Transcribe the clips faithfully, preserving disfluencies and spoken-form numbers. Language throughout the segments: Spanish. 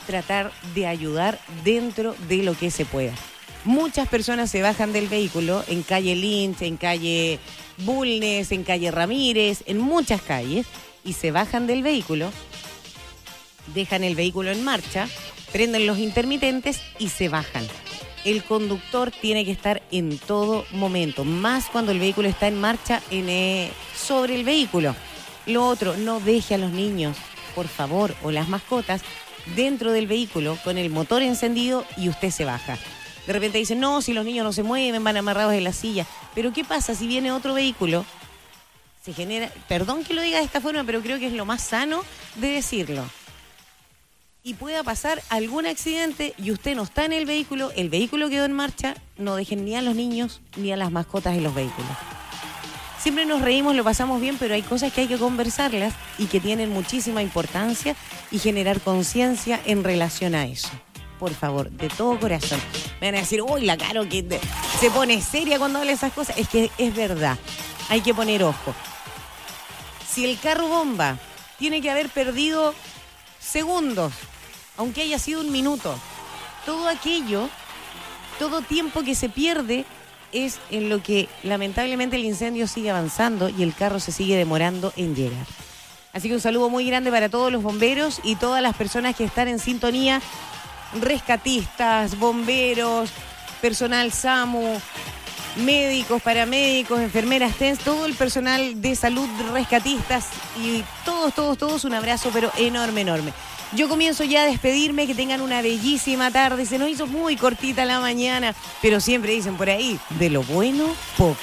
tratar de ayudar dentro de lo que se pueda. Muchas personas se bajan del vehículo en calle Lynch, en calle Bulnes, en calle Ramírez, en muchas calles, y se bajan del vehículo, dejan el vehículo en marcha, prenden los intermitentes y se bajan. El conductor tiene que estar en todo momento, más cuando el vehículo está en marcha en, eh, sobre el vehículo. Lo otro, no deje a los niños, por favor, o las mascotas, dentro del vehículo con el motor encendido y usted se baja. De repente dicen, no, si los niños no se mueven, van amarrados en la silla. Pero ¿qué pasa si viene otro vehículo? Se genera, perdón que lo diga de esta forma, pero creo que es lo más sano de decirlo. Y pueda pasar algún accidente y usted no está en el vehículo, el vehículo quedó en marcha, no dejen ni a los niños ni a las mascotas en los vehículos. Siempre nos reímos, lo pasamos bien, pero hay cosas que hay que conversarlas y que tienen muchísima importancia y generar conciencia en relación a eso. Por favor, de todo corazón. Me van a decir, uy, la Caro que te... se pone seria cuando habla esas cosas. Es que es verdad, hay que poner ojo. Si el carro bomba tiene que haber perdido segundos, aunque haya sido un minuto, todo aquello, todo tiempo que se pierde es en lo que lamentablemente el incendio sigue avanzando y el carro se sigue demorando en llegar. Así que un saludo muy grande para todos los bomberos y todas las personas que están en sintonía, rescatistas, bomberos, personal SAMU, médicos, paramédicos, enfermeras TENS, todo el personal de salud, rescatistas y todos, todos, todos, un abrazo pero enorme, enorme. Yo comienzo ya a despedirme, que tengan una bellísima tarde. Se nos hizo muy cortita la mañana, pero siempre dicen por ahí, de lo bueno, poco.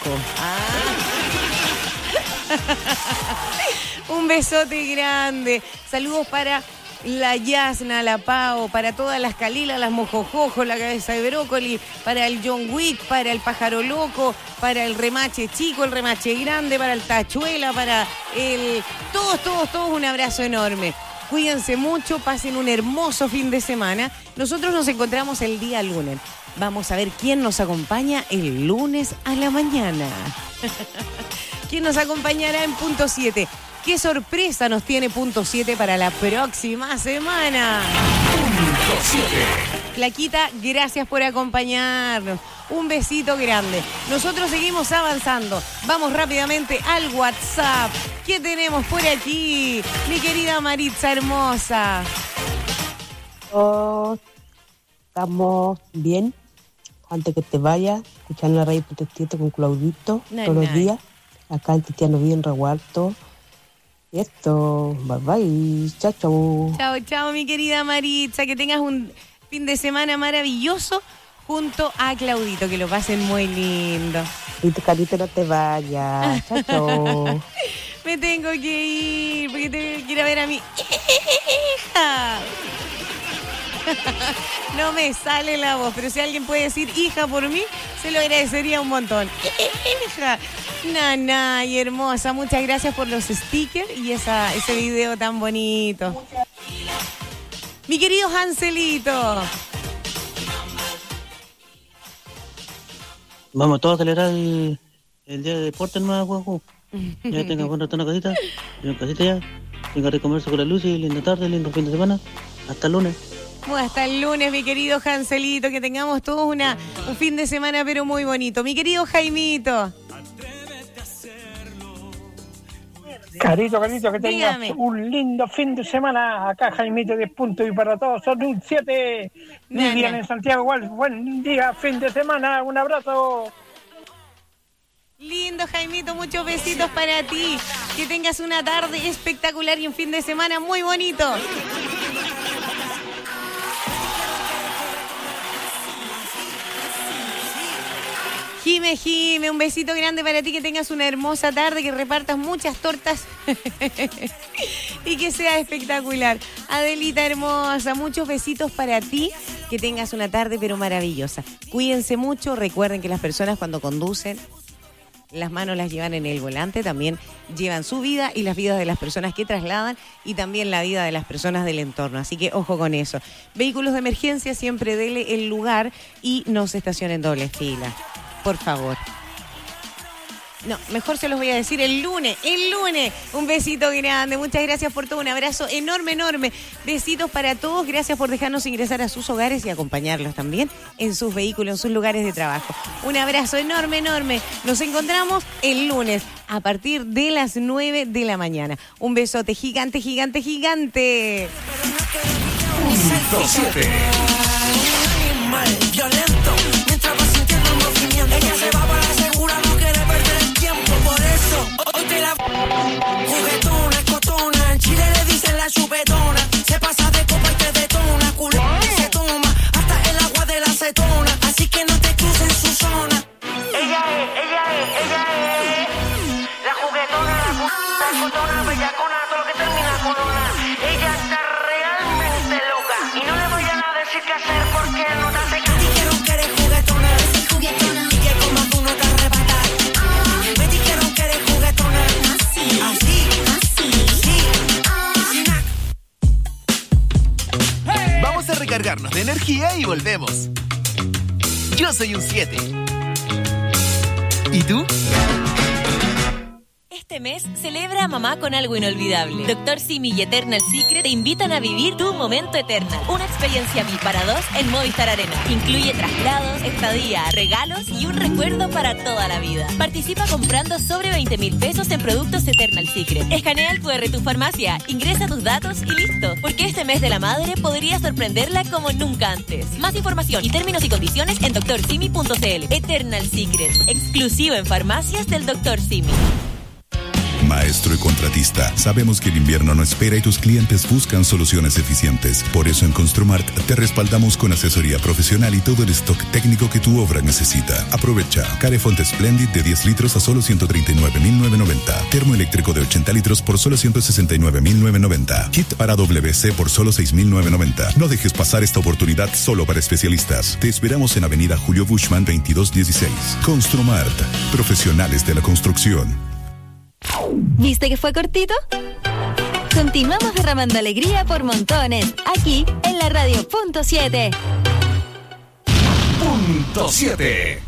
Ah. Un besote grande. Saludos para la Yasna, la Pao, para todas las Calilas, las Mojojojo, la Cabeza de Brócoli, para el John Wick, para el Pájaro Loco, para el Remache Chico, el Remache Grande, para el Tachuela, para el... Todos, todos, todos, un abrazo enorme. Cuídense mucho, pasen un hermoso fin de semana. Nosotros nos encontramos el día lunes. Vamos a ver quién nos acompaña el lunes a la mañana. ¿Quién nos acompañará en punto siete? ¿Qué sorpresa nos tiene punto siete para la próxima semana? punto siete. Flaquita, gracias por acompañarnos. Un besito grande. Nosotros seguimos avanzando. Vamos rápidamente al WhatsApp. ¿Qué tenemos por aquí? Mi querida Maritza hermosa. Oh, estamos bien. Antes que te vayas, escuchando la radio Protestito con Claudito no, todos no. los días. Acá en Cristiano Bien Reguarto. Y esto, bye bye. Chao, chao. Chao, chao, mi querida Maritza. Que tengas un fin de semana maravilloso junto a Claudito. Que lo pasen muy lindo. Y tu carito, no te vayas. Chao, chao. Me tengo que ir porque tengo que ir a ver a mi hija. No me sale la voz, pero si alguien puede decir hija por mí, se lo agradecería un montón. Hija, nana y hermosa, muchas gracias por los stickers y esa, ese video tan bonito. Mi querido Hanselito. Vamos todos a celebrar el, el día de deporte en Nueva Guajú. Ya tenga buen rato en la casita, en la casita ya. Tenga de comerse con la luz y linda tarde, lindo fin de semana. Hasta el lunes. Bueno, hasta el lunes, mi querido Hanselito, que tengamos todos una, un fin de semana pero muy bonito. Mi querido Jaimito. Carito, Carito, que tengas Dígame. un lindo fin de semana. Acá Jaimito diez puntos y para todos son un siete. Vivian en Santiago igual. Buen día, fin de semana. Un abrazo. Lindo, Jaimito, muchos besitos para ti. Que tengas una tarde espectacular y un fin de semana muy bonito. Jime, Jime, un besito grande para ti, que tengas una hermosa tarde, que repartas muchas tortas y que sea espectacular. Adelita hermosa, muchos besitos para ti, que tengas una tarde pero maravillosa. Cuídense mucho, recuerden que las personas cuando conducen, las manos las llevan en el volante, también llevan su vida y las vidas de las personas que trasladan y también la vida de las personas del entorno. Así que ojo con eso. Vehículos de emergencia, siempre dele el lugar y no se estacionen doble fila. Por favor. No, mejor se los voy a decir el lunes, el lunes. Un besito grande, muchas gracias por todo, un abrazo enorme, enorme. Besitos para todos, gracias por dejarnos ingresar a sus hogares y acompañarlos también en sus vehículos, en sus lugares de trabajo. Un abrazo enorme, enorme. Nos encontramos el lunes a partir de las nueve de la mañana. Un besote gigante, gigante, gigante. Punto siete. Violento, mientras va sintiendo el movimiento. Ella se va para la segura, no quiere perder el tiempo. Por eso, hoy te la juguetona, cotona. En Chile le dicen la chupetona. Se pasa de copa y te detona. Culo se toma hasta el agua de la acetona. Así que no te cruces en su zona. Ella es, ella es, ella es la juguetona, la cotona, bellacona, todo lo que termina con ona. Ella está realmente loca y no le vayan a decir qué hacer porque no te hace caso. Me dijeron que eres juguetona, juguetona, y que como tú no te arrebatas. Ah. Me dijeron que eres juguetona, así, así, así, sí, ah. Hey. Vamos a recargarnos de energía y volvemos. Yo soy un siete. ¿Y tú? Este mes celebra a mamá con algo inolvidable. Doctor Simi y Eternal Secret te invitan a vivir tu momento Eternal. Una experiencia V I P para dos en Movistar Arena. Incluye traslados, estadía, regalos y un recuerdo para toda la vida. Participa comprando sobre veinte mil pesos en productos Eternal Secret. Escanea el cu erre de tu farmacia, ingresa tus datos y listo. Porque este mes de la madre podría sorprenderla como nunca antes. Más información y términos y condiciones en doctor simi punto c l. Eternal Secret, exclusivo en farmacias del doctor Simi. Maestro y contratista, sabemos que el invierno no espera y tus clientes buscan soluciones eficientes. Por eso en Construmart te respaldamos con asesoría profesional y todo el stock técnico que tu obra necesita. Aprovecha. Carefont Splendid de diez litros a solo ciento treinta y nueve mil novecientos noventa. Termoeléctrico de ochenta litros por solo ciento sesenta y nueve mil novecientos noventa. Kit para W C por solo seis mil novecientos noventa. No dejes pasar esta oportunidad solo para especialistas. Te esperamos en Avenida Julio Bushman veintidós dieciséis. Construmart. Profesionales de la construcción. ¿Viste que fue cortito? Continuamos derramando alegría por montones, aquí en la radio Punto siete. Punto siete.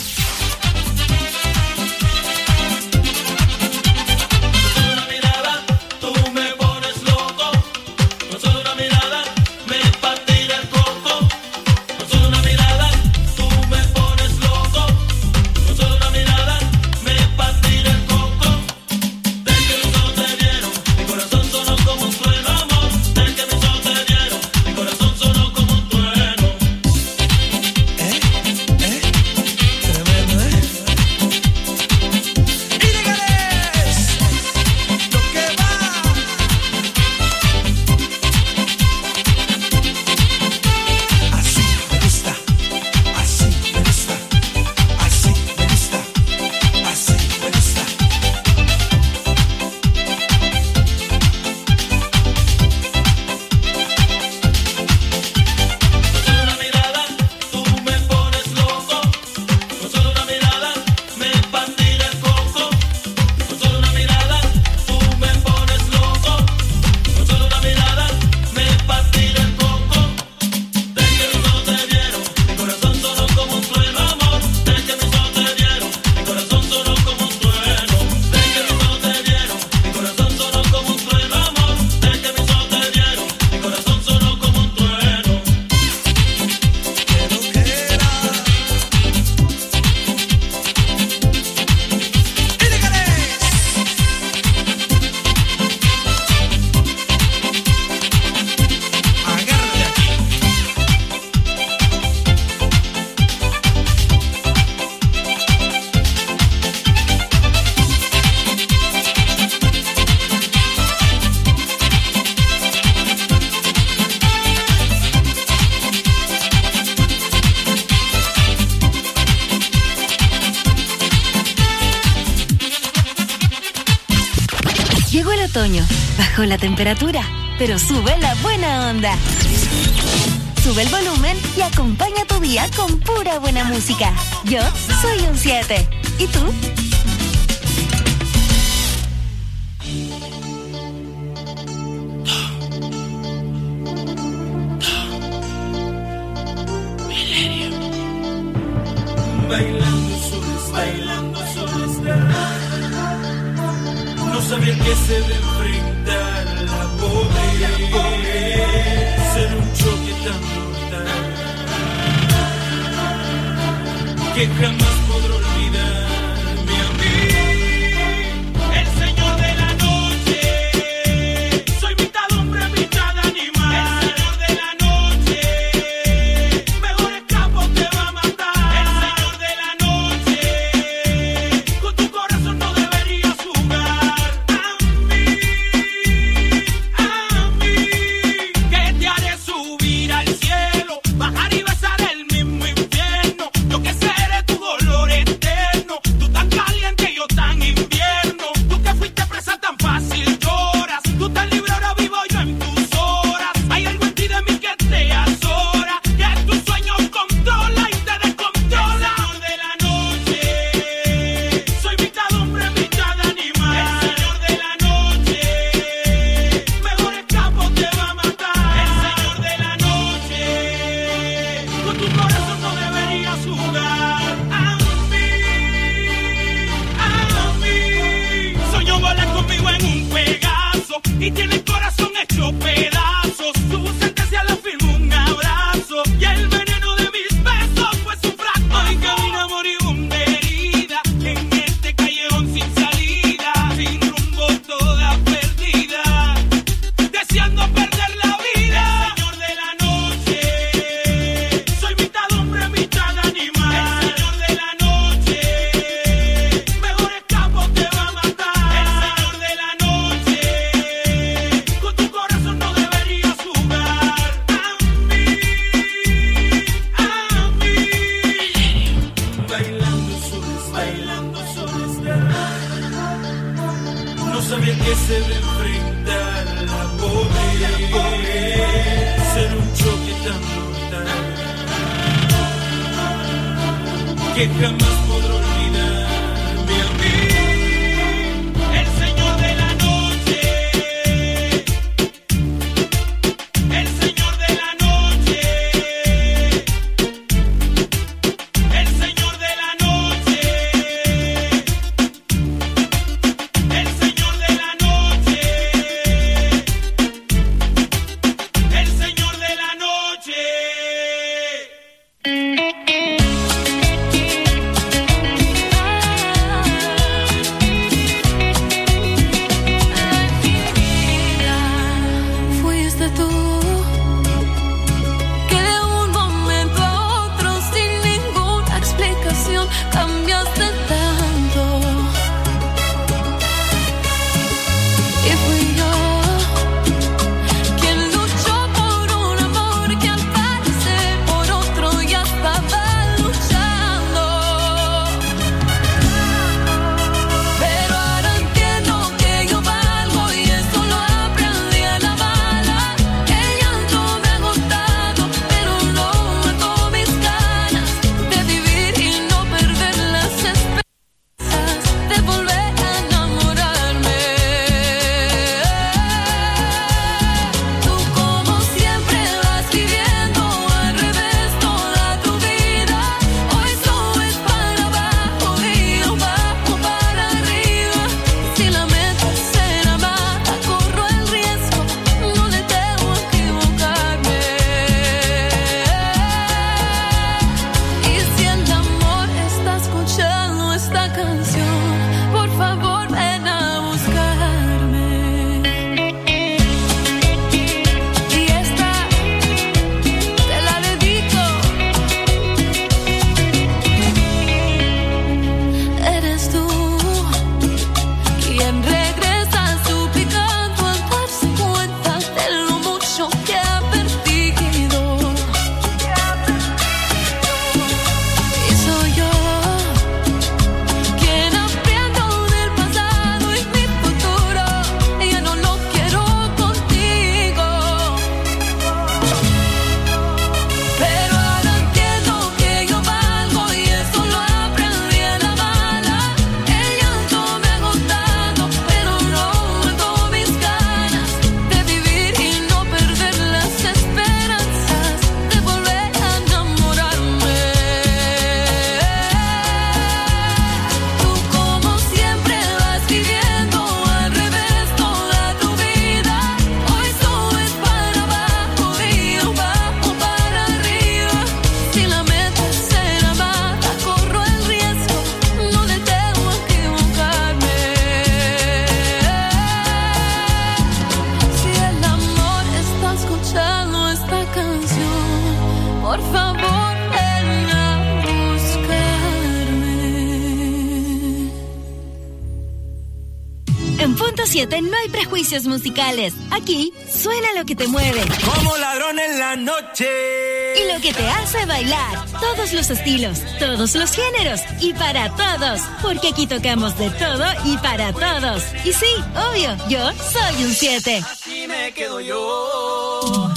Otoño. Bajó la temperatura, pero sube la buena onda. Sube el volumen y acompaña tu día con pura buena música. Yo soy un siete. ¿Y tú? Bailando soles, bailando soles. sabía que se debe enfrentar la pobreza, ser un choque tan brutal que jamás podré olvidarme a mí. El señor de la noche, soy mitad hombre, mitad animal. El señor de la noche, mejor escapo te va a matar. El señor de la noche, con tu corazón no deberías jugar. A mí, a mí, que te haré subir al cielo, bajar y besar el mismo infierno. Yo que seré tu dolor eterno, tú tan caliente y yo tan invierno. Tú que fuiste presa tan fácil lloras, tú tan libre ahora vivo yo en tus horas. Hay algo en ti de mí que te azora, que tus sueños controla y te descontrola. El señor de la noche, soy mitad hombre, mitad animal. El señor de la noche, mejor escapo te va a matar. El señor de la noche, con tu corazón no deberías jugar. A mí, a mí, soñó volar conmigo en un Pegaso y tiene el corazón hecho pedazos. Su sentencia la firmó un abrazo y el veneno de mis besos fue su frasco. Hoy camina moribunda herida en este callejón sin salida, sin rumbo toda perdida, deseando perder la vida. El señor de la noche, soy mitad hombre, mitad animal. El señor de la noche, mejor escapo te va a matar. El señor de la noche, con tu corazón no deberías jugar. A mí, a mí, bailando soles, bailando soles, no sabía que se debe enfrentar la pobreza, ser un choque tan brutal que jamás podré olvidarme a mí. El señor de la noche, el señor de la noche, el señor de la noche, el señor de la noche, el señor de la noche. siete no hay prejuicios musicales. Aquí suena lo que te mueve. Como ladrón en la noche. Y lo que te hace bailar. Todos los estilos, todos los géneros y para todos. Porque aquí tocamos de todo y para todos. Y sí, obvio, yo soy un siete. Así me quedo yo.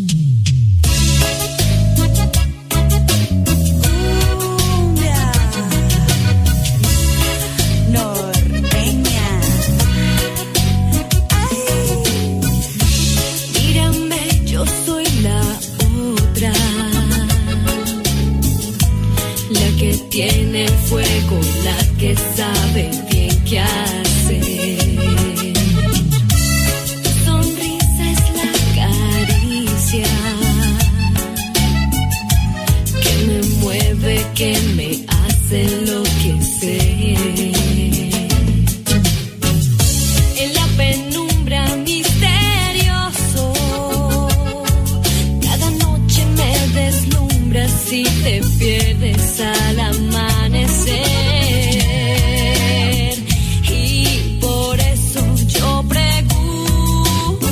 Tiene fuego, la que sabe bien qué hacer. Tu sonrisa es la caricia que me mueve, que me hace enloquecer. En la penumbra misterioso, cada noche me deslumbras y te pierdes al amanecer. Y por eso yo pregunto,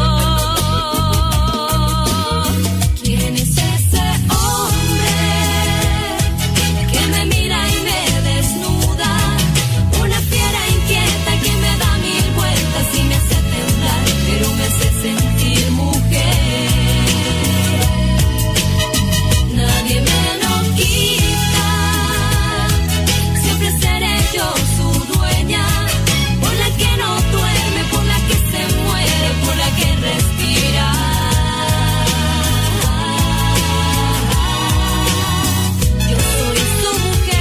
¿quién es ese hombre que me mira y me desnuda? Una fiera inquieta que me da mil vueltas y me hace temblar, pero me hace sentir mujer. Nadie me lo quita, siempre seré yo su dueña, por la que no duerme, por la que se muere, por la que respira. Yo soy su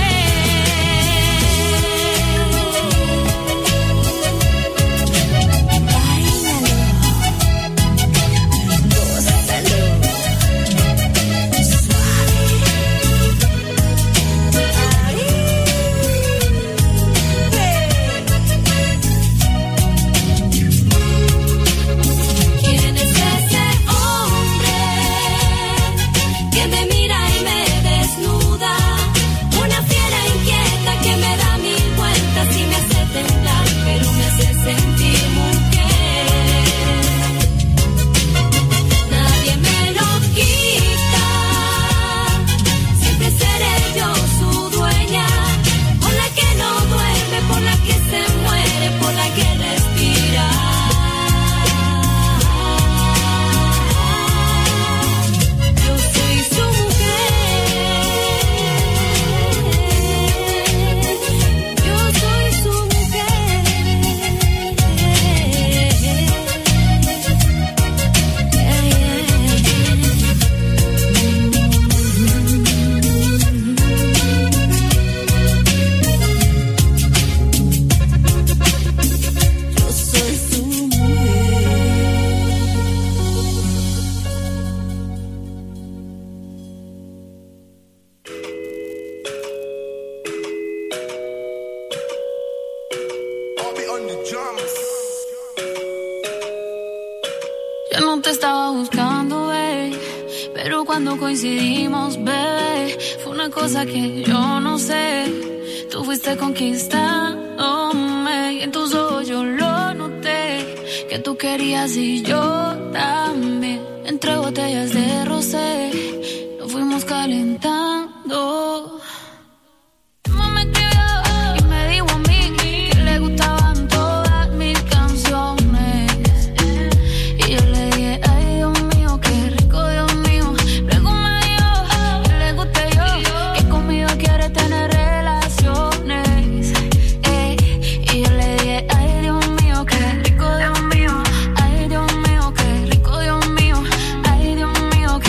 mujer. Báilalo, gózalo. ¿Quién es ese hombre que me mira y me desnuda? Una fiera inquieta que me da mil vueltas y me hace temblar, pero me hace sentir mujer. Nadie me lo quita, siempre seré yo su dueña, por la que no duerme, por la que se muere, por la que respira. Yo soy su mujer. Yo soy su mujer. Yo soy su mujer. Yo no te estaba buscando, babe, pero cuando coincidimos, bebé, fue una cosa que yo no sé. Tú fuiste conquistándome y en tus ojos yo lo noté, que tú querías y yo también. Entre botellas de rosé nos fuimos calentando. Tu mamá me escribió y me dijo a mí que le gustaban todas mis canciones. Y yo le dije, ay Dios mío, qué rico, Dios mío. Luego me dijo que le guste yo, que conmigo quiere tener relaciones. Eh, y yo le dije, ay Dios mío, qué rico, Dios mío. Ay Dios mío, qué rico, Dios mío. Ay Dios mío,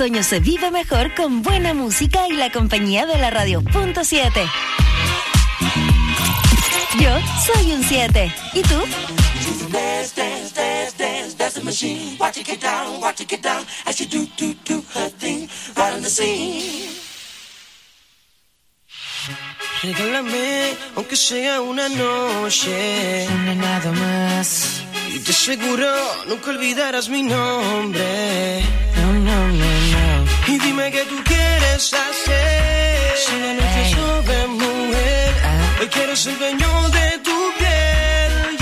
otoño se vive mejor con buena música y la compañía de la radio punto siete. Yo soy un siete. ¿Y tú? Dance, dance, dance, dance, dance the machine. Watch it get down, watch it get down. As she do, do, do her thing, right on the scene. Regálame, aunque sea una noche, una nada más. Y te aseguro, nunca olvidarás mi nombre. No, no, no, no. Y dime qué tú quieres hacer. Si la noche es joven, mujer, ah. Hoy quiero ser dueño de tu piel,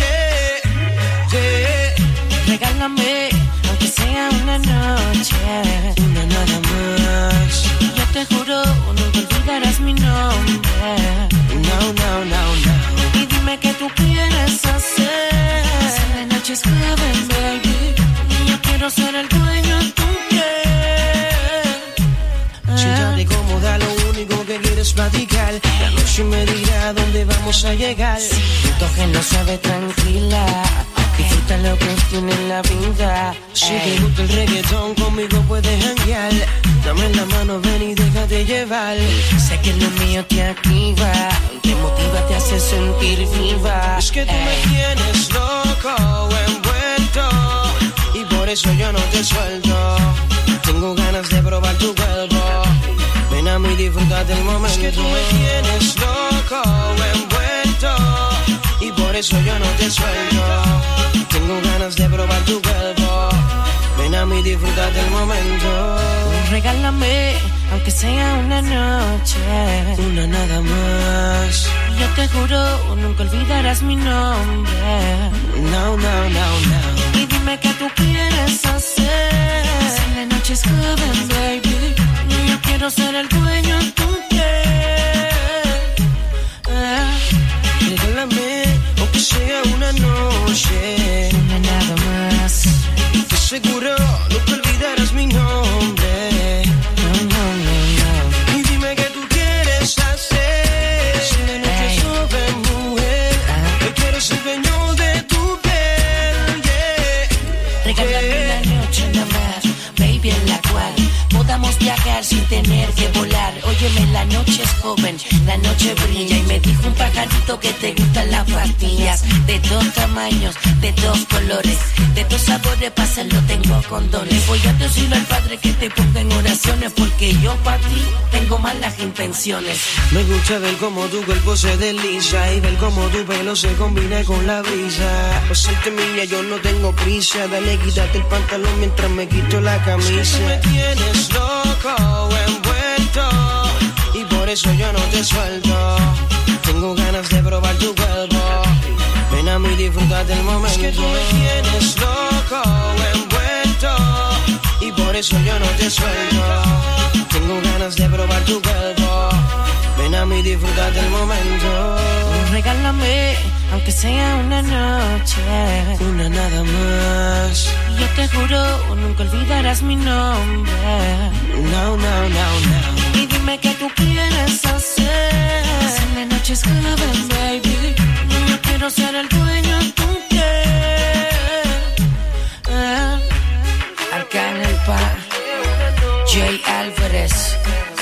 yeah, yeah. Regálame, aunque sea una noche, una nada más. Yo te juro, nunca olvidarás mi nombre. No, no, no, no. Y dime qué tú quieres hacer. Si la noche es joven, baby, yo quiero ser el dueño de tu piel. Siéntate cómoda, lo único que quieres platicar. La noche me dirá dónde vamos a llegar. Siento que no sabe tranquila. Disfruta lo que tiene en la vida. Si te gusta el reggaetón, conmigo puedes janguear. Dame la mano, ven y déjate llevar. Sé que lo mío te activa, te motiva, te hace sentir viva. Es que tú me tienes loco, envuelto, y por eso yo no te suelto. Tengo ganas de probar tu cuerpo. Ven a mí, disfruta del momento. Es que tú me tienes loco, envuelto, y por eso yo no te suelto. Tengo ganas de probar tu cuerpo. Ven a mí, disfruta del momento. Regálame, aunque sea una noche, una nada más. Yo te juro, nunca olvidarás mi nombre. No, no, no, no. Y dime qué tú quieres hacer. Si la noche es joven, baby, yo quiero ser el dueño de tu piel. Ah. Regálame, aunque sea una noche, una nada más. Te aseguro, nunca olvidarás mi nombre. No, no, no, no. Y dime qué tú quieres hacer. Si la noche es joven, mujer, ah. Yo quiero ser dueño de tu piel, yeah. Regálame yeah. una noche nada más, baby, en la cual podamos viajar sin tener que volar. Óyeme, la noche es joven, la noche brilla. Y me dijo un pajarito que te gustan las pastillas de dos tamaños, de dos colores, de dos sabores, para hacerlo tengo condones. Voy a decirle al Padre que te ponga en oraciones, porque yo para ti tengo malas intenciones. Me gusta ver cómo tu cuerpo se desliza y ver cómo tu pelo se combina con la brisa. Por serte mía yo no tengo prisa, dale, quítate el pantalón mientras me quito la camisa. Es que tú me tienes loco, envuelto, y por eso yo no te suelto. Tengo ganas de probar tu cuerpo. Ven a mí, disfruta del momento. Es que tú me tienes loco, envuelto, y por eso yo no te suelto. Tengo ganas de probar tu cuerpo. Ven a mí, disfruta del momento. Regálame, aunque sea una noche, una nada más. Yo te juro, nunca olvidarás mi nombre. No, no, no, no. Y dime qué tú quieres hacer. Si la noche es joven, baby, yo quiero ser el dueño de tu piel. Ah. Arcángel Pa, Jay Álvarez,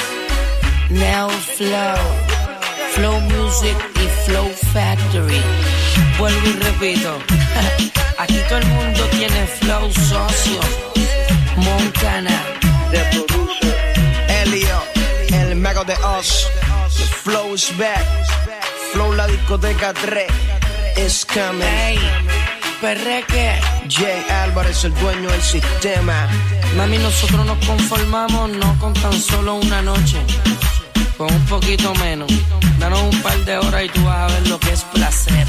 Neo Flow, Flow Music y Flow Factory. Vuelvo y repito, aquí todo el mundo tiene flow, socio. Montana, The Producer, Elio, el mago de Oz. The Flow is back. Flow la discoteca tres is coming. Hey, perreque. Jay Álvarez, el dueño del sistema. Mami, nosotros nos conformamos no con tan solo una noche, con un poquito menos. Danos un par de horas y tú vas a ver lo que es placer.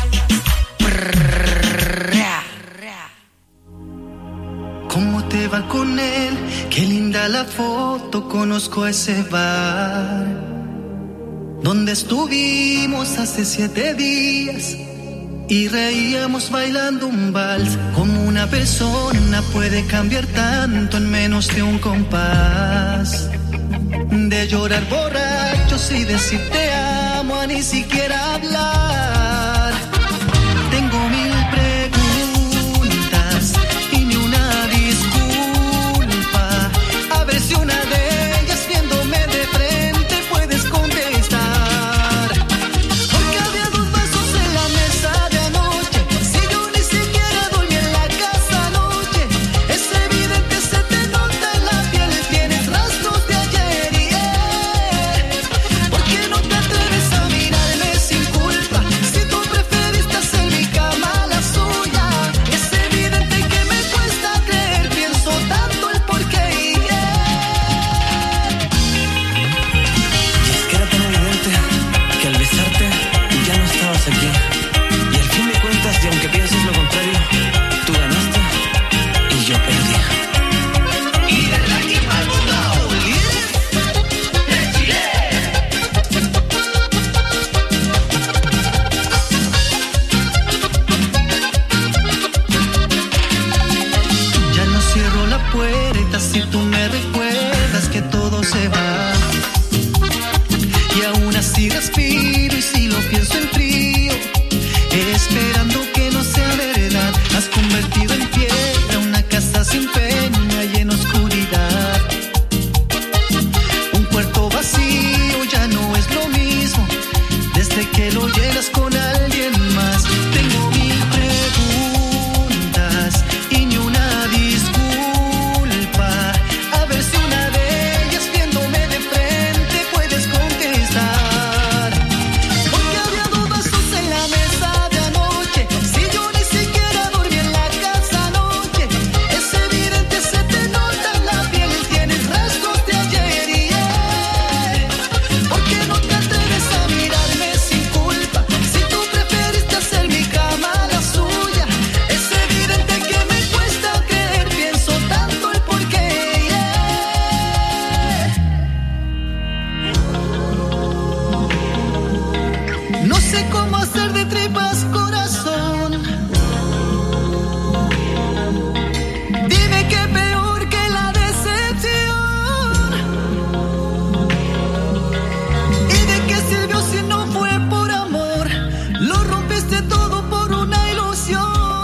¿Cómo te va con él? Qué linda la foto, conozco ese bar donde estuvimos hace siete días y reíamos bailando un vals. Como una persona puede cambiar tanto en menos de un compás, de llorar borrachos y decir te amo a ni siquiera hablar. Tengo mil preguntas y ni una disculpa, a ver si una tú me recuerdas que todo se va. Y aún así respiro y si lo pienso en frío, esperando que no sea verdad. Has convertido en piedra una casa sin peña y en oscuridad. Un cuarto vacío ya no es lo mismo desde que lo llenas con alguien más. Tengo mil preguntas y ni una disculpa. A ver si una de ellas viéndome de frente puedes contestar. Porque había dos vasos en la mesa de anoche. Si yo ni siquiera dormí en la casa anoche. Es evidente, se te nota en la piel. Tienes rasgos de ayer y ayer. ¿Por qué no te atreves a mirarme sin culpa? Si tú preferiste hacer mi cama la suya. Es evidente que me cuesta creer. Pienso tanto el por qué. No sé cómo hacer de tripas corazón. Dime qué peor que la decepción. ¿Y de qué sirvió si no fue por amor? Lo rompiste todo por una ilusión.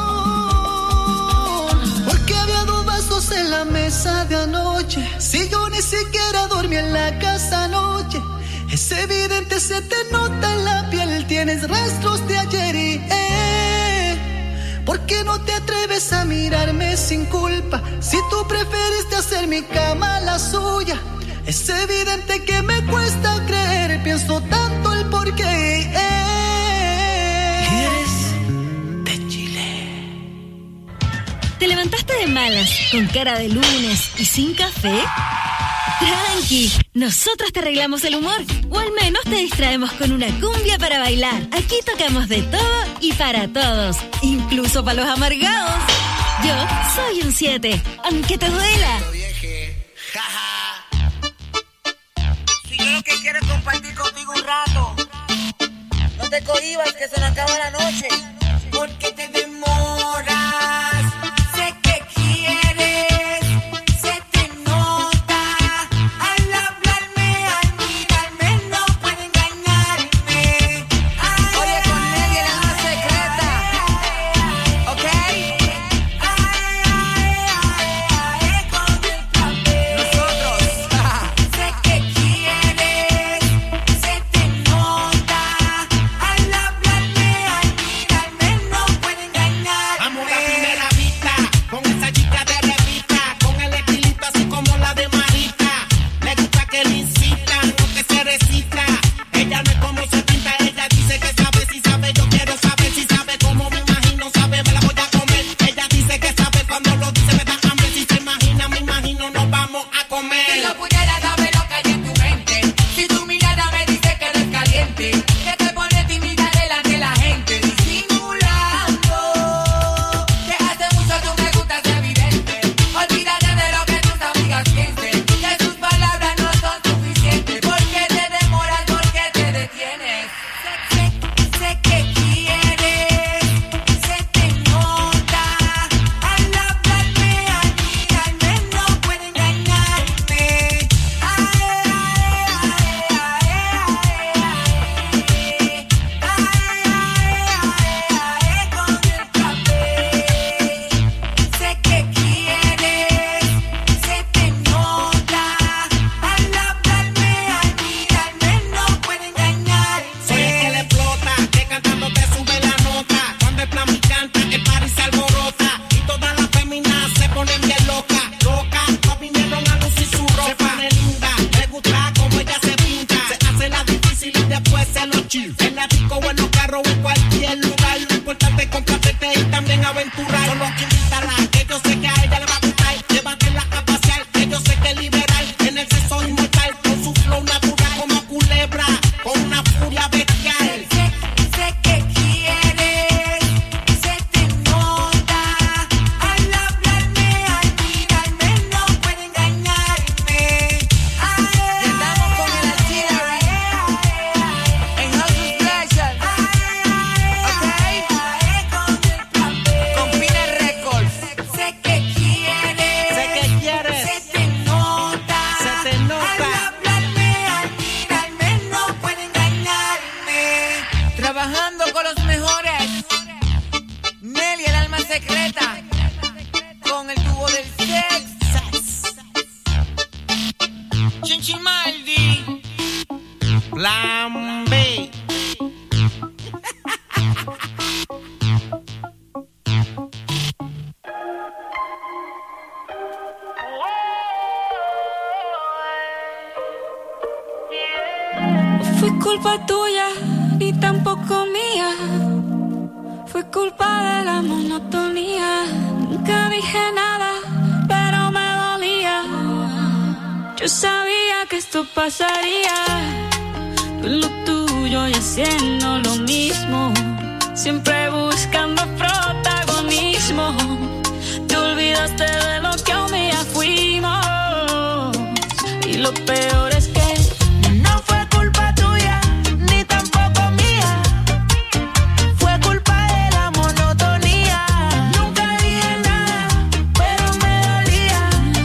Porque había dos vasos en la mesa de anoche. Si yo ni siquiera dormí en la casa anoche. Es evidente, se te nota en la piel. Tienes rastros de ayer y eh. ¿Por qué no te atreves a mirarme sin culpa? Si tú preferiste hacer mi cama la suya. Es evidente que me cuesta creer. Pienso tanto el por qué. eh. ¿Te levantaste de malas, con cara de lunes y sin café? Tranqui, nosotros te arreglamos el humor, o al menos te distraemos con una cumbia para bailar. Aquí tocamos de todo y para todos, incluso para los amargados. Yo soy un siete, aunque te duela. Si yo lo que quiero es compartir contigo un rato, no te cohibas que se nos acaba la noche. Porque te demoras. Sé que quieres, se te nota. Al hablarme, al mirarme, no puede engañarme. Ay, oye, con Nelly el alma secreta, ¿ok? Ay, ay, ay, con el papel. Nosotros. Sé que quieres, se te nota. Al hablarme, al mirarme, secreta con el tubo del Texas. Chinchimaldi, Plan B. Fue culpa tuya, ni tampoco mía. Fue culpa de la monotonía. Nunca dije nada, pero me dolía. Yo sabía que esto pasaría. Tú en lo tuyo y haciendo lo mismo. Siempre buscando protagonismo. Te olvidaste de lo que un día fuimos. Y lo peor es que no fue culpa tuya, ni tampoco mía. Fue culpa de la monotonía. Nunca dije nada, pero me dolía.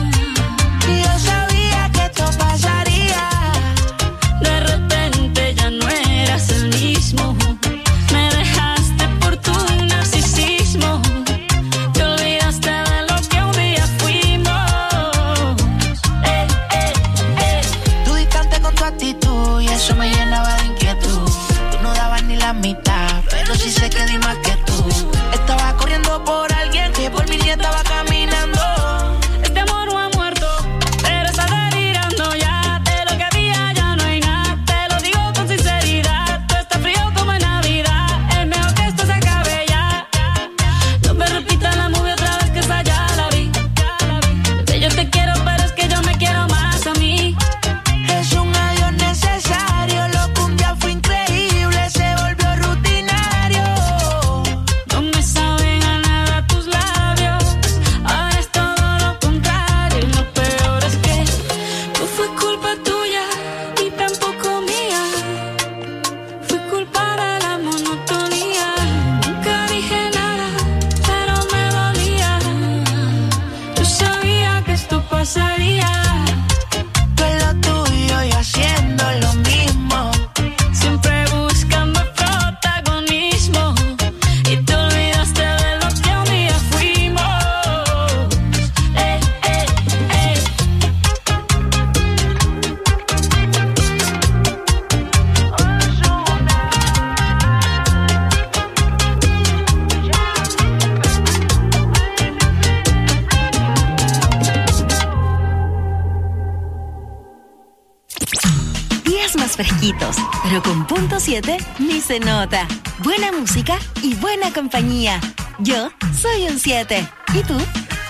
Y yo sabía que esto pasaría. De repente ya no eras el mismo. Me dejaste por tu narcisismo. Te olvidaste de lo que un día fuimos. Eh, eh, eh. Tú distante con tu actitud y eso me llenaba de inquietud. Tú no dabas ni la mitad, pero sí sé que di más que tú. Estaba corriendo por alguien que por mí ni estaba caminando. Este amor no ha muerto, pero está delirando ya. De lo que había ya no hay nada. Te lo digo con sinceridad. Tú estás frío como en Navidad. Es mejor que esto se acabe ya. No me repitas la movie otra vez, que esa ya la vi. Que yo te quiero, pero es que yo me quiero más a mí. Es un adiós necesario, lo que un día fue increíble se volvió rutinario. No me saben a nada tus labios. Ahora es todo lo contrario. Y lo peor es que no fue culpa tuya, ni tampoco mía. Fue culpa de la monotonía. Nunca dije nada, pero me dolía. Yo sabía que esto pasaría. Tú en lo tuyo y haciendo lo mismo. Siempre buscando protagonismo. Y te olvidaste de lo que un día fuimos. Eh, eh, eh. Días más fresquitos, pero con punto siete ni se nota. Buena música y buena compañía. Yo soy un siete. ¿Y tú?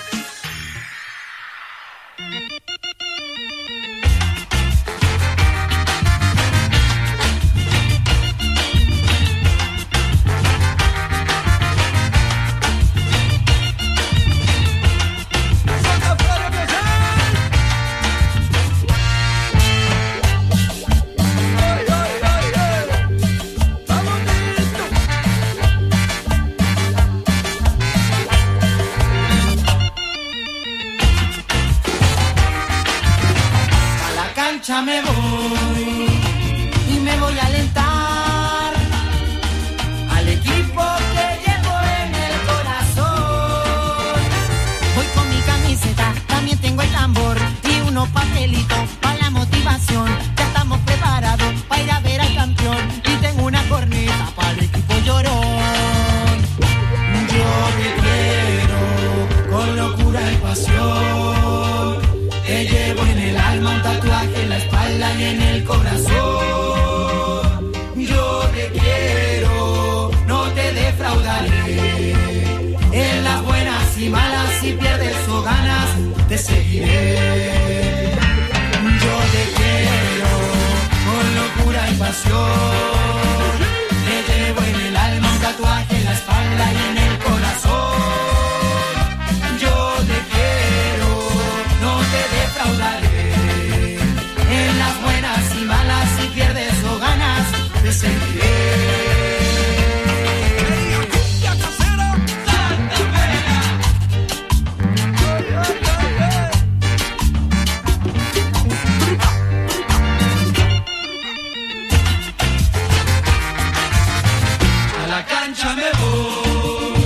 A la cancha me voy y me voy a alentar al equipo que llevo en el corazón. Voy con mi camiseta, también tengo el tambor y unos papelitos para la motivación. Ya estamos preparados para ir a ver al campeón y tengo una corneta para el equipo llorón. Yo te quiero con locura y pasión. Te llevo en el alma un tatuaje en la espalda y en el corazón. Yo te quiero, no te defraudaré. En las buenas y malas, si pierdes o ganas, te seguiré. Yo te quiero con locura y pasión. Te llevo en el alma un tatuaje en la espalda y en el corazón. Yo te quiero, no te defraudaré. En las buenas y malas, si pierdes o ganas, te seguiré. A la cancha me voy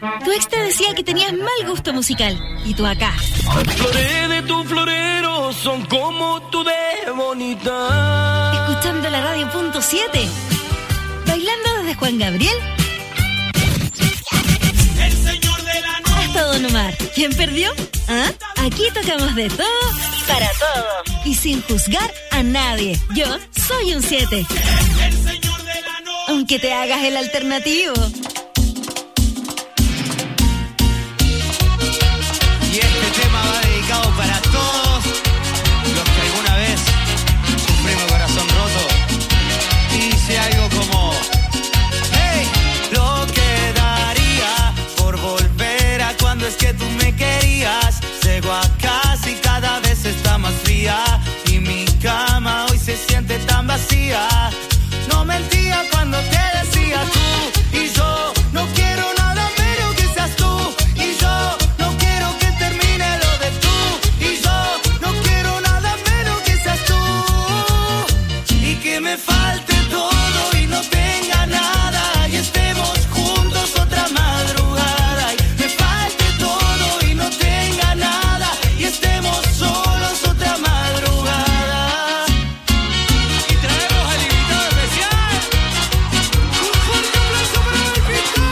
Tu ex te decía que tenías mal gusto musical. Y tú acá. Las flores de tu florero son como tú de bonita. Escuchando la radio punto siete. Bailando desde Juan Gabriel El señor de la noche. hasta Don Omar. ¿Quién perdió? ¿Ah? Aquí tocamos de todo y para todos. Y sin juzgar a nadie. Yo soy un siete. El señor de la noche. Aunque te hagas el alternativo. Y este tema va dedicado para todos los que alguna vez sufrimos corazón roto. Y dice algo como: hey, lo que daría por volver a cuando es que tú me querías. Llego a casa y cada vez está más fría. Y mi cama hoy se siente tan vacía. No mentía cuando te decía tú y yo. No quiero nada menos que seas tú. Y yo no quiero que termine lo de tú. Y yo no quiero nada menos que seas tú. Y que me falte todo y no tenga nada. Y estemos juntos otra madrugada. Y me falte todo y no tenga nada. Y estemos solos otra madrugada. Y traemos al invitado especial. Un fuerte aplauso para el invitado.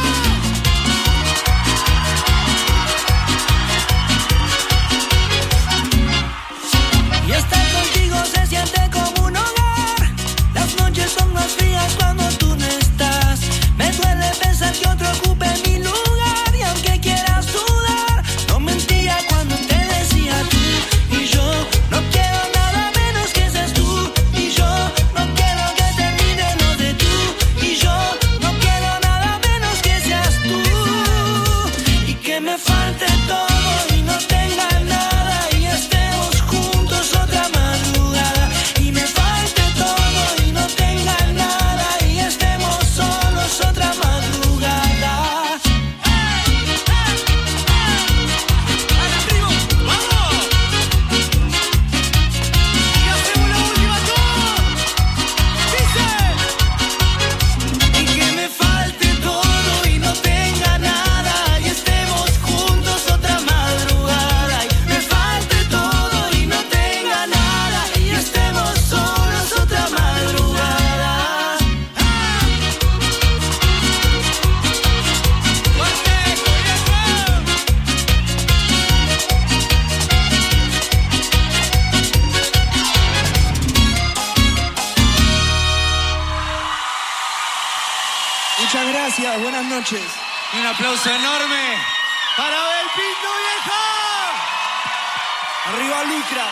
Y estar contigo se siente como un hogar. Las noches son más frías cuando tú no estás. Me duele pensar que otro ocupe mi lugar. Y aunque quieras dudar, no mentía cuando te decía tú. Y yo no quiero nada menos que seas tú. Y yo no quiero que termine lo de tú. Y yo no quiero nada menos que seas tú. Y que me falte todo y no tenga nada. Y estemos juntos otra madrugada. Y me falte todo y no tenga nada. Y estemos solos otra madrugada. Y hacemos la última Dice. Y que me falte todo y no tenga nada. Y estemos juntos otra madrugada. Y me falte todo y no tenga nada. Y estemos solos otra madrugada. Muchas gracias, buenas noches. Y un aplauso enorme para Abel Pinto, vieja. Arriba Lucra.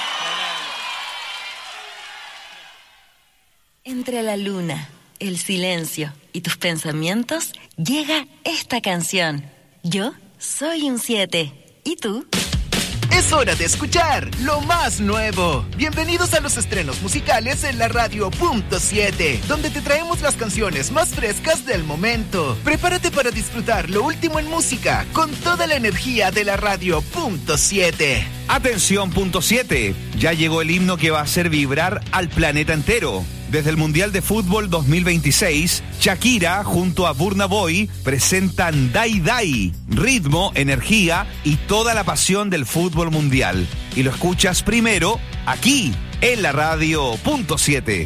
Entre la luna, el silencio y tus pensamientos llega esta canción. Yo soy un siete. ¿Y tú? Es hora de escuchar lo más nuevo. Bienvenidos a los estrenos musicales en la radio punto siete, donde te traemos las canciones más frescas del momento. Prepárate para disfrutar lo último en música con toda la energía de la radio punto siete. Atención punto siete, ya llegó el himno que va a hacer vibrar al planeta entero. Desde el Mundial de Fútbol dos mil veintiséis, Shakira junto a Burna Boy presentan Dai Dai, ritmo, energía y toda la pasión del fútbol mundial. Y lo escuchas primero aquí en la radio punto siete.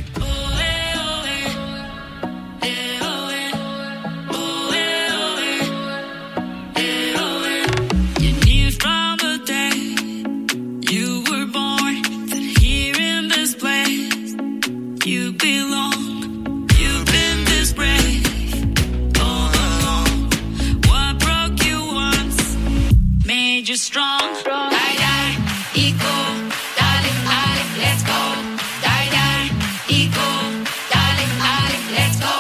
You belong, you've been this brave all along. What broke you once made you strong. Die, die, equal, darling, darling, let's go. Die, die, equal, darling, darling, let's go.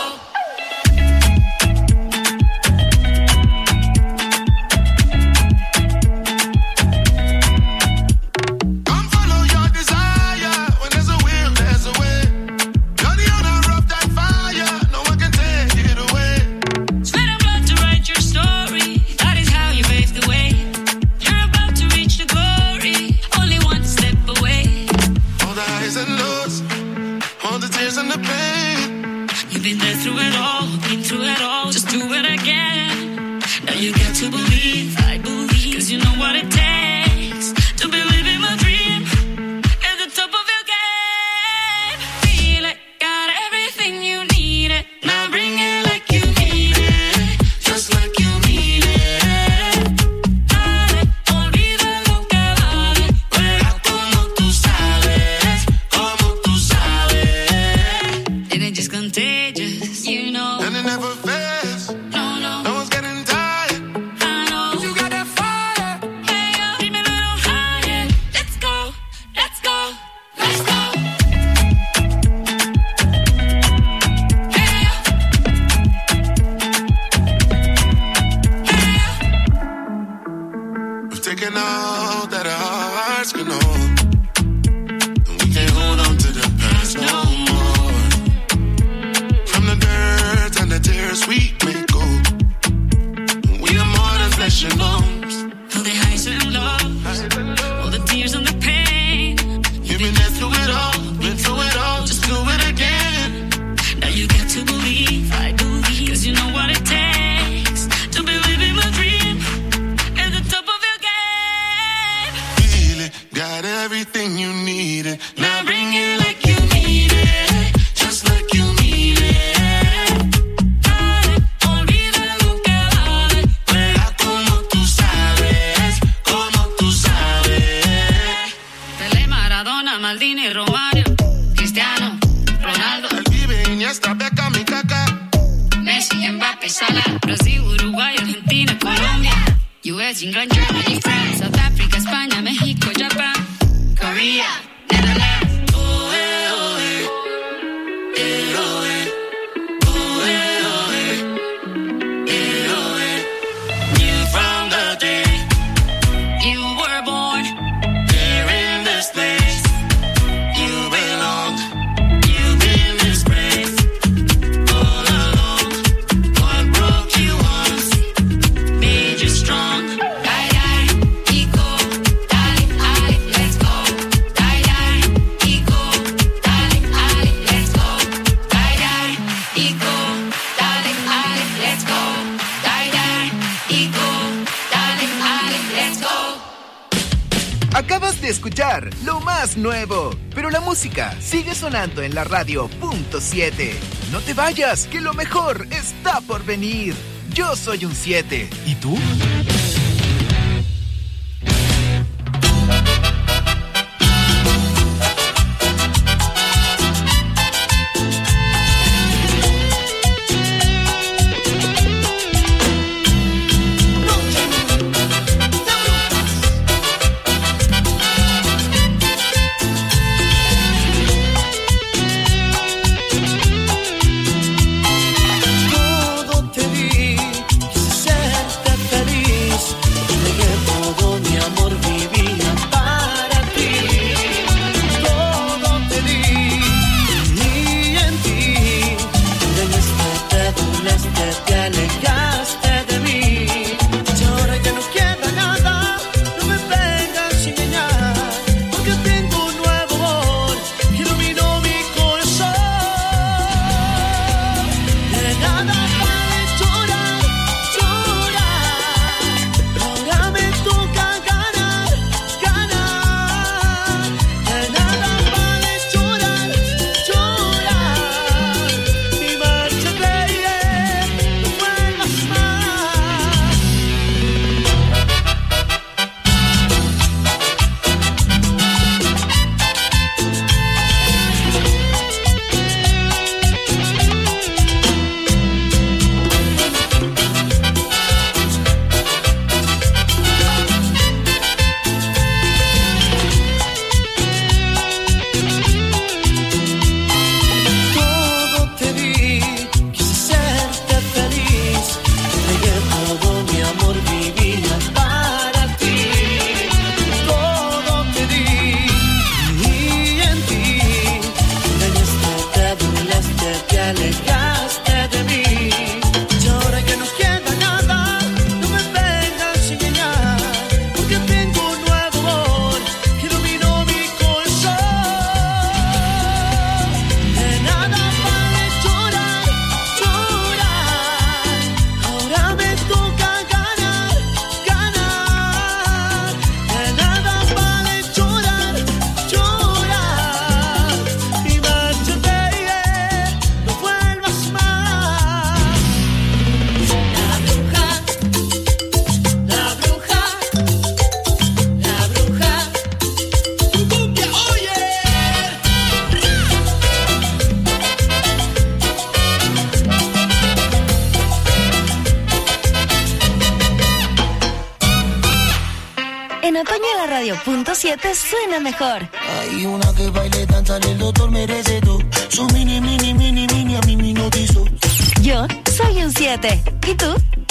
Come follow your desire. When there's a will, there's a way. You're the owner of that fire. No one can take it away. Sweat and blood to write your story. That is how you pave the way. You're about to reach the glory. Only one step away. All the highs and lows, all the tears and the pain. You've been there through it all, been through it all. Just do it again. Now you get to to believe, I believe, cause you know what it takes to believe in my dream. At the top of your game, feel it, got everything you need it. Now bring it like you mean it, just like you mean it. Dale, olvida lo que vale, juega como tú sabes, como tú sabes. And it's just contagious, you know. And it never fails. No, no. No one's getting tired. I know. You got that fire. Hey, yo, keep me a little higher. Let's go, let's go, let's go. Hey, yo. Hey, yo. We've taken all that our hearts can hold. And we can't hold on to the past no more. From the dirt and the tears we may go. We are more than flesh and bones. All the highs and lows, all the tears and the pain. You've been there through it all, been through it all, just do it again. Now you got to believe, I believe, cause you know what it takes to believe in my dream. At the top of your game, Feel it, got everything you needed. now bring it like you mean it, just like you mean it. Dale, olvida lo que vale, Juega como tú sabes, como tú sabes. Pelé, Maradona, Maldini, Romario, Cristiano, Ronaldo, El vive Iniesta, Beckham y Kaká. Messi, Mbappé, Salah, Brasil, Uruguay, Argentina, Colombia, U S, England, Germany, France, South Africa, España, México, Japan, Korea, Netherlands. Oh, eh, oh, eh. Eh, oh, eh. Oh, eh, oh, eh. Eh, oh, eh. Knew from the day you were born, Here in this place, you belong. You've been disgraced all along. What broke you once made you strong. Die, die, ego, dale, ale, let's go. Die, die, ego, dale, ale, let's go. Die, die, ego, dale, ale, let's go. Die, die, ego, dale, ale, let's go. Acabas de escuchar lo más nuevo, pero la música sigue sonando en la radio punto siete. No te vayas, que lo mejor está por venir. Yo soy un siete. ¿Y tú? Todo te di, quise serte feliz. radio punto siete suena mejor. Hay una que baile, danza, el doctor merece tú. Su mini, mini, mini, mini, a mí me hipnotizó. Yo soy un siete. ¿Y tú?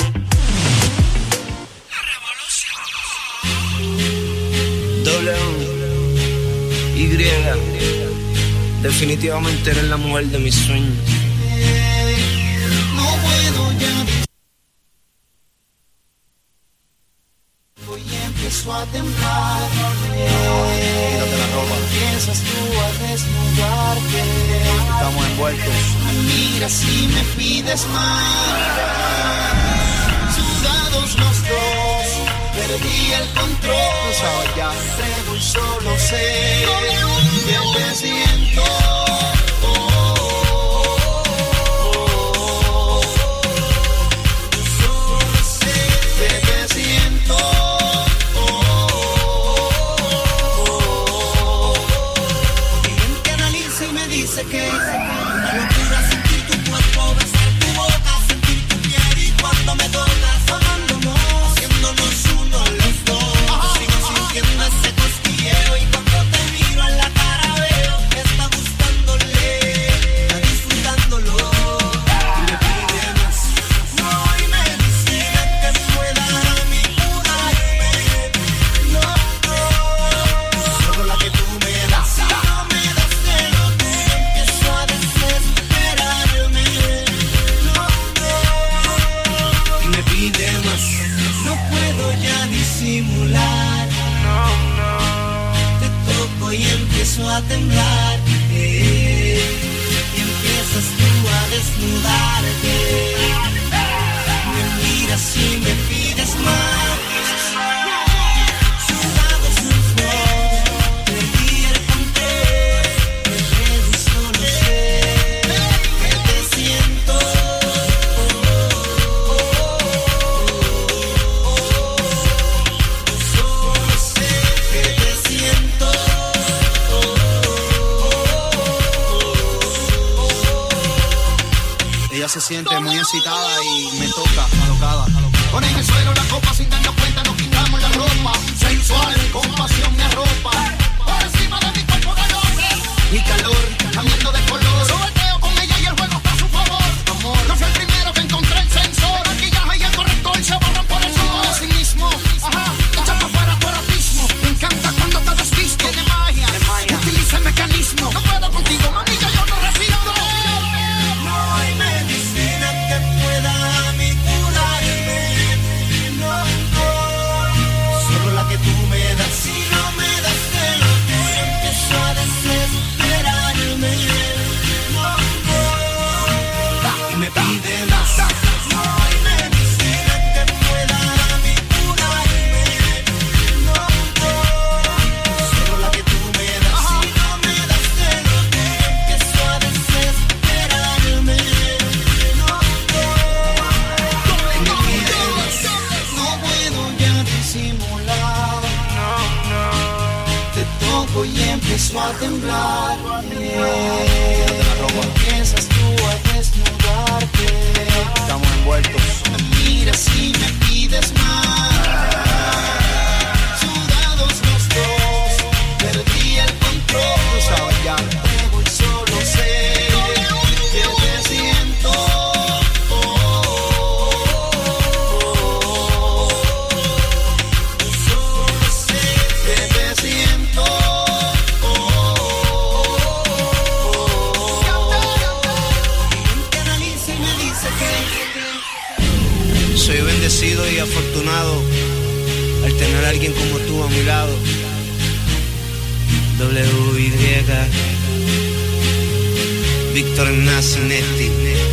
W Y definitivamente eres la mujer de mis sueños. No puedo ya. Hoy empiezo a temblar. Quítate la ropa. Empiezas tú a desnudarte. Estamos envueltos. Me miras y me pides más. Sudados los dos. Perdí el control. Ya. Entrego y solo sé que te siento. Dice que una locura sentir tu cuerpo, besar tu boca, sentir tu piel y cuando me tocas, amándonos, haciéndonos uno a los dos. Sigo sintiendo ese cosquilleo y cuando te miro en la cara veo que está gustándole, está disfrutándolo. Y me pide más, no, y me dice que pueda a mi curarme. No, no, solo la que tú me das. No puedo ya disimular. No, no. Te toco y empiezo a temblar. Eh, y empiezas tú a desnudarte. Me miras y me pides más. Sudados los dos. Perdí el control. Me quedo y solo sé que te siento. Ella se siente muy excitada y me toca, alocada. Pon en el suelo la copa sin darnos cuenta, nos quitamos la ropa. Sensual, con pasión me arropa. Por encima de mi cuerpo galope. Mi calor, cambiando de color. Sobeteo con ella y el juego está a su favor. Amor, no fui el primero que encontré el sensor. Maquillaje y el corrector se borran por el sudor. Así mismo, ajá, echa para afuera por abismo. Me encanta cuando te desvisto. Tiene magia, utiliza el mecanismo. No puedo contigo, mami, ya yo no respiro. No hay medicina que pueda a mí curarme. No, no, solo la que tú me das. Si no me das de lo que empiezo a desesperarme. No, no, y me pide más. No hay medicina que pueda a mí curarme. No, no, solo la que tú me das. Si no me das de lo que empiezo a desesperarme. No puedo ya disimular. No, no. Te toco y empiezo a temblar. Empiezas tú a desnudarte. Estamos envueltos. Me miras y me pides más. Sudados los dos. Perdí el control. Ya. Entrego y solo sé que te siento. Soy bendecido y afortunado al tener a alguien como tú a mi lado. W Y Víctor Nacinetti.